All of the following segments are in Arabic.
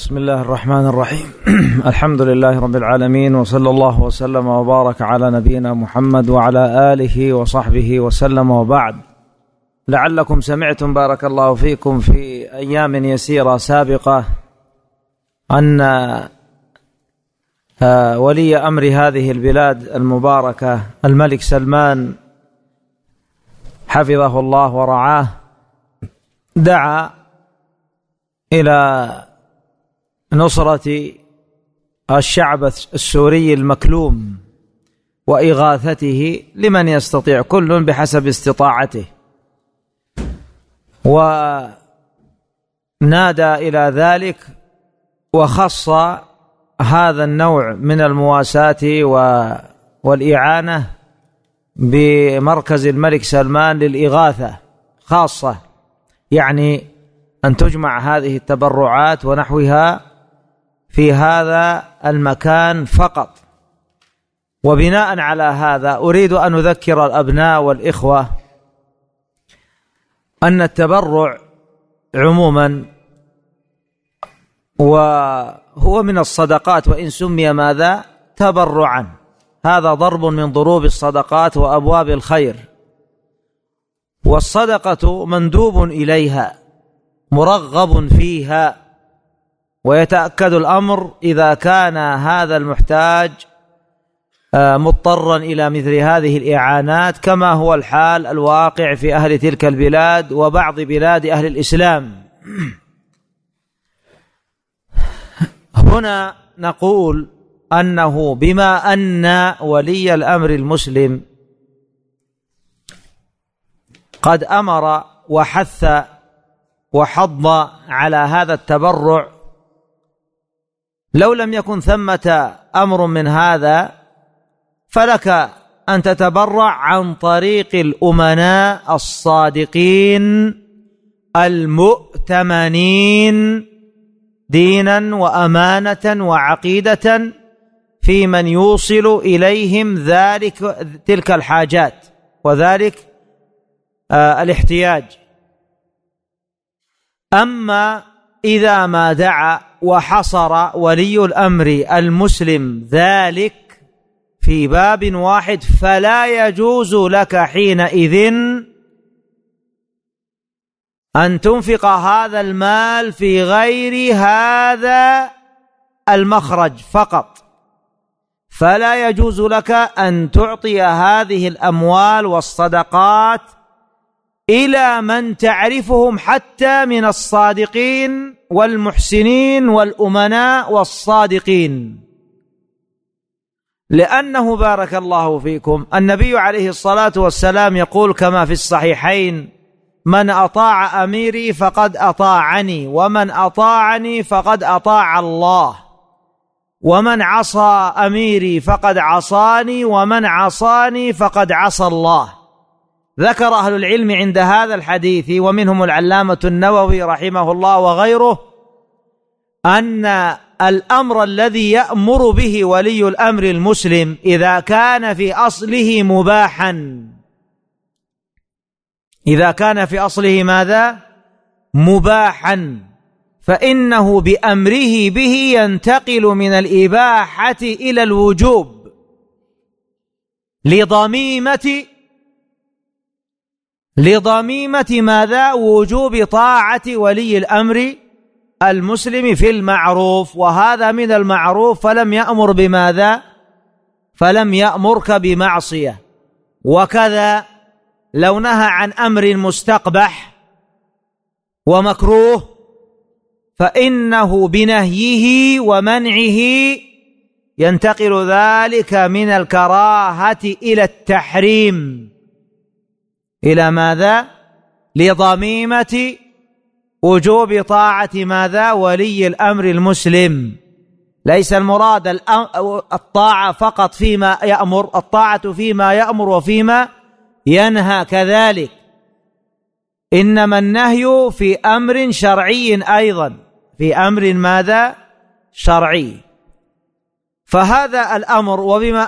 بسم الله الرحمن الرحيم. الحمد لله رب العالمين، وصلى الله وسلم وبارك على نبينا محمد وعلى آله وصحبه وسلم، وبعد. لعلكم سمعتم بارك الله فيكم في أيام يسيرة سابقة أن ولي أمر هذه البلاد المباركة الملك سلمان حفظه الله ورعاه دعا إلى نصرة الشعب السوري المكلوم وإغاثته لمن يستطيع، كل بحسب استطاعته، ونادى إلى ذلك وخص هذا النوع من المواساة والإعانة بمركز الملك سلمان للإغاثة خاصة، يعني أن تجمع هذه التبرعات ونحوها في هذا المكان فقط. وبناء على هذا أريد أن أذكر الأبناء والإخوة أن التبرع عموما وهو من الصدقات، وإن سمي ماذا؟ تبرعا. هذا ضرب من ضروب الصدقات وأبواب الخير، والصدقة مندوب إليها مرغب فيها، ويتأكد الأمر إذا كان هذا المحتاج مضطرا إلى مثل هذه الإعانات، كما هو الحال الواقع في أهل تلك البلاد وبعض بلاد أهل الإسلام. هنا نقول أنه بما أن ولي الأمر المسلم قد أمر وحث وحض على هذا التبرع، لو لم يكن ثمة أمر من هذا فلك أن تتبرع عن طريق الأمناء الصادقين المؤتمنين دينا وأمانة وعقيدة في من يوصل إليهم تلك الحاجات وذلك الاحتياج. أما إذا ما دعا وحصر ولي الأمر المسلم ذلك في باب واحد فلا يجوز لك حينئذ أن تنفق هذا المال في غير هذا المخرج فقط، فلا يجوز لك أن تعطي هذه الأموال والصدقات إلى من تعرفهم حتى من الصادقين والمحسنين والأمناء والصادقين، لأنه بارك الله فيكم النبي عليه الصلاة والسلام يقول كما في الصحيحين: من أطاع أميري فقد أطاعني، ومن أطاعني فقد أطاع الله، ومن عصى أميري فقد عصاني، ومن عصاني فقد عصى الله. ذكر أهل العلم عند هذا الحديث ومنهم العلامة النووي رحمه الله وغيره أن الأمر الذي يأمر به ولي الأمر المسلم إذا كان في أصله مباحا، إذا كان في أصله ماذا؟ مباحا، فإنه بأمره به ينتقل من الإباحة إلى الوجوب لضميمة ماذا؟ وجوب طاعة ولي الأمر المسلم في المعروف، وهذا من المعروف، فلم يأمر بماذا؟ فلم يأمرك بمعصية. وكذا لو نهى عن أمر مستقبح ومكروه فإنه بنهيه ومنعه ينتقل ذلك من الكراهة إلى التحريم. إلى ماذا؟ لضميمة وجوب طاعة ماذا؟ ولي الأمر المسلم. ليس المراد الطاعة فقط فيما يأمر، الطاعة فيما يأمر وفيما ينهى كذلك، إنما النهي في أمر شرعي أيضا، في أمر ماذا؟ شرعي. فهذا الأمر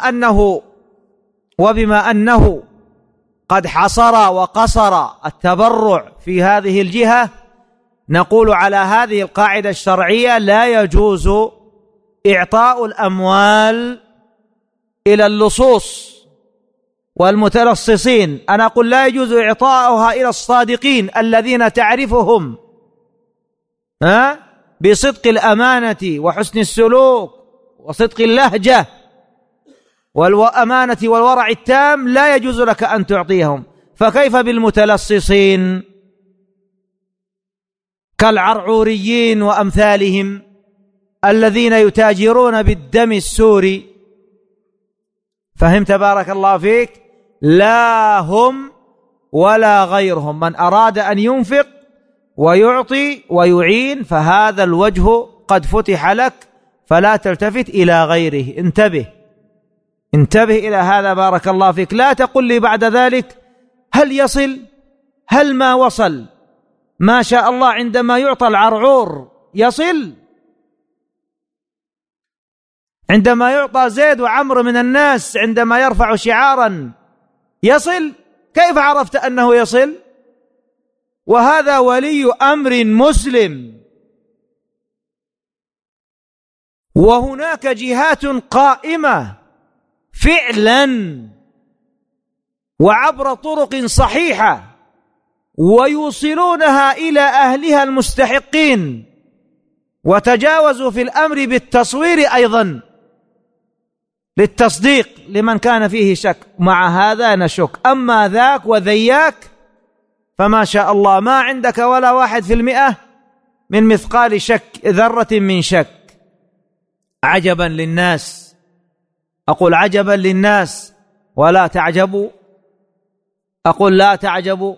وبما أنه قد حصر وقصر التبرع في هذه الجهة، نقول على هذه القاعدة الشرعية لا يجوز إعطاء الأموال إلى اللصوص والمتلصصين. أنا أقول لا يجوز إعطاؤها إلى الصادقين الذين تعرفهم بصدق الأمانة وحسن السلوك وصدق اللهجة والأمانة والورع التام، لا يجوز لك أن تعطيهم. فكيف بالمتلصصين كالعرعوريين وأمثالهم الذين يتاجرون بالدم السوري؟ فهمت بارك الله فيك؟ لا هم ولا غيرهم. من أراد أن ينفق ويعطي ويعين فهذا الوجه قد فتح لك، فلا تلتفت إلى غيره. انتبه إلى هذا بارك الله فيك. لا تقل لي بعد ذلك هل يصل هل ما وصل. ما شاء الله عندما يعطى العرعور يصل، عندما يعطى زيد وعمر من الناس عندما يرفع شعارا يصل. كيف عرفت أنه يصل وهذا ولي أمر مسلم؟ وهناك جهات قائمة فعلا وعبر طرق صحيحة ويوصلونها إلى أهلها المستحقين، وتجاوزوا في الأمر بالتصوير أيضا للتصديق لمن كان فيه شك. مع هذا نشك. أما ذاك وذياك فما شاء الله ما عندك ولا 1% من مثقال شك، ذرة من شك. عجبا للناس، أقول عجبا للناس ولا تعجبوا، أقول لا تعجبوا.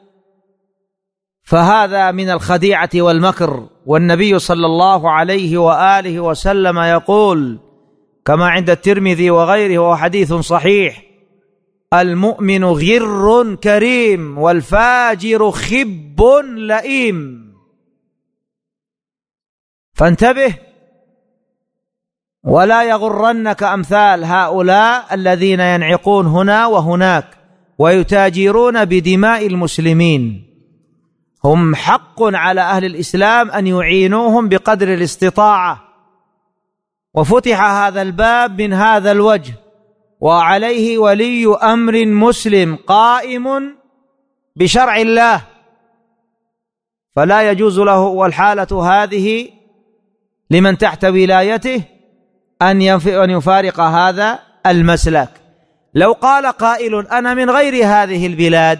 فهذا من الخديعة والمكر. والنبي صلى الله عليه وآله وسلم يقول كما عند الترمذي وغيره وهو حديث صحيح: المؤمن غر كريم والفاجر خب لئيم. فانتبه ولا يغرنك أمثال هؤلاء الذين ينعقون هنا وهناك ويتاجرون بدماء المسلمين. هم حق على أهل الإسلام أن يعينوهم بقدر الاستطاعة، وفتح هذا الباب من هذا الوجه، وعليه ولي أمر مسلم قائم بشرع الله، فلا يجوز له والحالة هذه لمن تحت ولايته أن يفارق هذا المسلك. لو قال قائل أنا من غير هذه البلاد،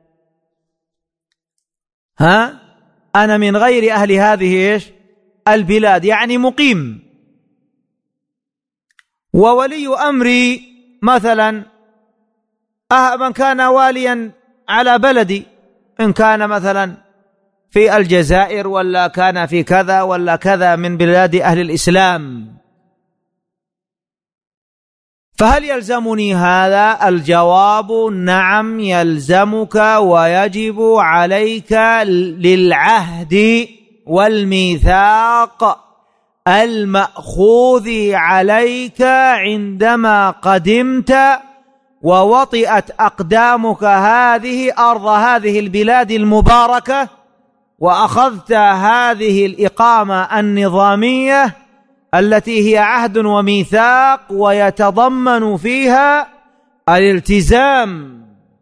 أنا من غير أهل هذه البلاد، يعني مقيم، وولي أمري مثلا من كان واليا على بلدي، إن كان مثلا في الجزائر ولا كان في كذا ولا كذا من بلاد أهل الإسلام، فهل يلزمني هذا؟ الجواب نعم يلزمك ويجب عليك للعهد والميثاق المأخوذ عليك عندما قدمت ووطئت أقدامك هذه أرض هذه البلاد المباركة، وأخذت هذه الإقامة النظامية التي هي عهد وميثاق ويتضمن فيها الالتزام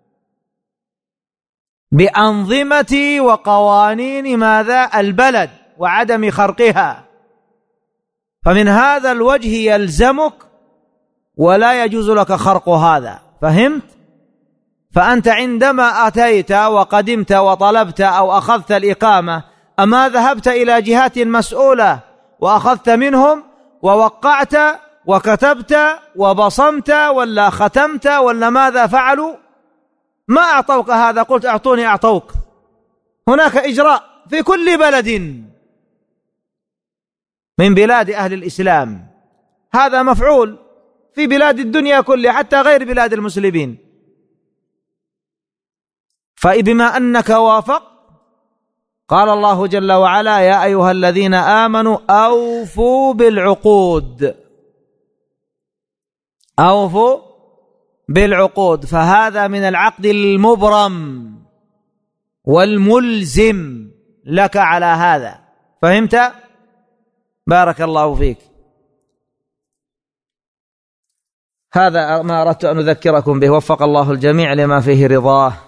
بأنظمة وقوانين ماذا؟ البلد وعدم خرقها. فمن هذا الوجه يلزمك ولا يجوز لك خرق هذا. فهمت؟ فأنت عندما أتيت وقدمت وطلبت أو أخذت الإقامة، أما ذهبت إلى جهات مسؤولة وأخذت منهم ووقعت وكتبت وبصمت ولا ختمت ولا ماذا فعلوا؟ ما أعطوك هذا، قلت أعطوني أعطوك. هناك إجراء في كل بلد من بلاد أهل الإسلام، هذا مفعول في بلاد الدنيا كلها حتى غير بلاد المسلمين. فبما أنك وافق، قال الله جل وعلا: يا أيها الذين آمنوا أوفوا بالعقود. أوفوا بالعقود، فهذا من العقد المبرم والملزم لك على هذا. فهمت؟ بارك الله فيك. هذا ما أردت أن أذكركم به، وفق الله الجميع لما فيه رضاه.